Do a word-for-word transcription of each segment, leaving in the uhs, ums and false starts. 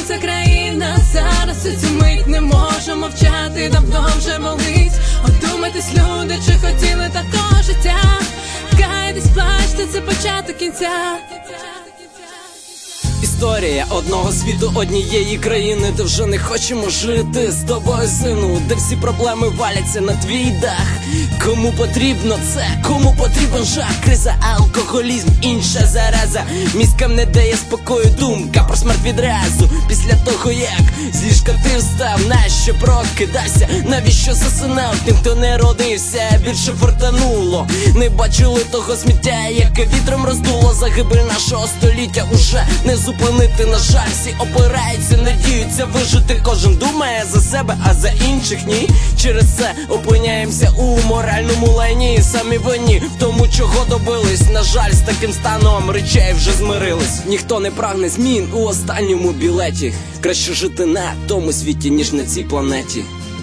Прокинься країна, зараз у цю мить не можу мовчати, давно вже болить. Одумайтесь, люди, чи хотіли такого життя? Кайтесь, плачте, це початок кінця. Історія одного світу, однієї країни, де вже не хочемо жити з тобою, сину, де всі проблеми валяться на твій дах. Кому потрібно це, кому потрібен жах, криза, алкоголізм, інша зараза. Мізкам не дає спокою думка про смерть відразу. Після того як з ліжка ти встав, нащо прокидався, навіщо засинав? Тим, хто не родився, більше фортануло. Не бачили того сміття, яке вітром роздуло. Загибель нашого століття уже не зупинити, на жаль, всі опираються, надіються вижити. Кожен думає за себе, а за інших ні. Через це опиняємося у моральному лайні, самі винні в тому, чого добились. На жаль, з таким станом речей вже змирились. Ніхто не прагне змін у останньому білеті. Краще жити на тому світі, ніж на цій планеті.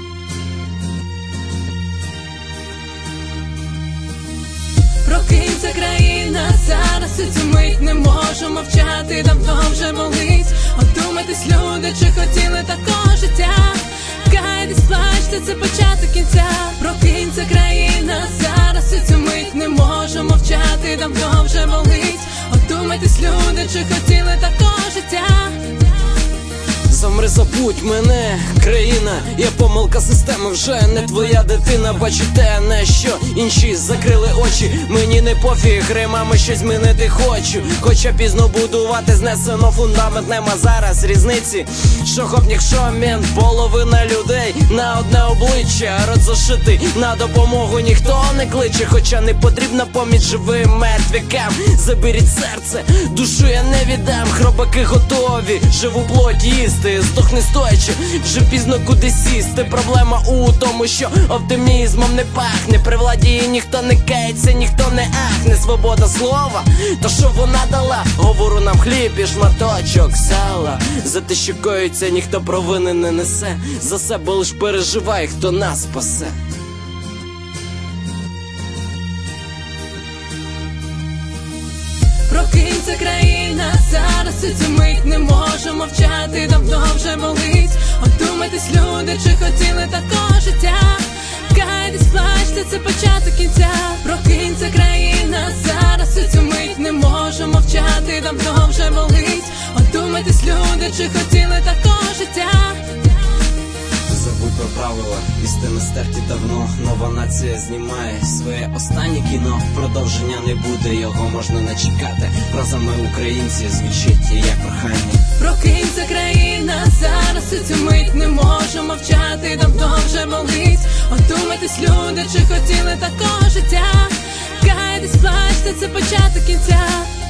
Прокинься країна, зараз у цю мить не можу мовчати, давно вже болить. Одумайтесь, люди, чи хотіли такого життя? Кайтесь, плачте, це початок кінця. Прокинься країна, зараз у цю мить не можу мовчати, давно вже болить. Одумайтесь, люди, чи хотіли такого життя? Замри, забудь мене, країна, я помилка системи, вже не твоя дитина. Бачу те, на що інші закрили очі. Мені не пофіг, римами щось змінити хочу. Хоча пізно будувати, знесено фундамент, нема зараз різниці. Що хопнік, що мент, половина людей на одне обличчя. Рот зашитий, на допомогу ніхто не кличе. Хоча не потрібна поміч живим мертвякам. Заберіть серце, душу я не віддам. Хробаки готові, живу плоть їсти. Здохни стоячи, вже пізно куди сісти. Проблема у тому, що оптимізмом не пахне. При владі ніхто не кається, ніхто не ахне. Свобода слова, то що вона дала? Говору нам хліб і шматочок сала. За те, що коїться, ніхто провини не несе. За себе лиш переживай, хто нас спасе. Прокинься країна, зараз у цю мить не можу мовчати, давно вже болить. Одумайтесь, люди, чи хотіли такого життя? Кайтесь, плачте, це початок кінця. Прокинься країна, зараз у цю мить не можу мовчати, давно вже болить. Одумайтесь, люди, чи хотіли такого життя? Забудь про правила, істини стерті давно. Нова нація знімає своє останнє кіно. Продовження не буде, його можна не чекати. Фразами українців звучить як прохання. Прокинься країна, зараз у цю мить не можу мовчати, давно вже болить. Одумайтесь, люди, чи хотіли такого життя? Кайтесь, плачте, це початок кінця.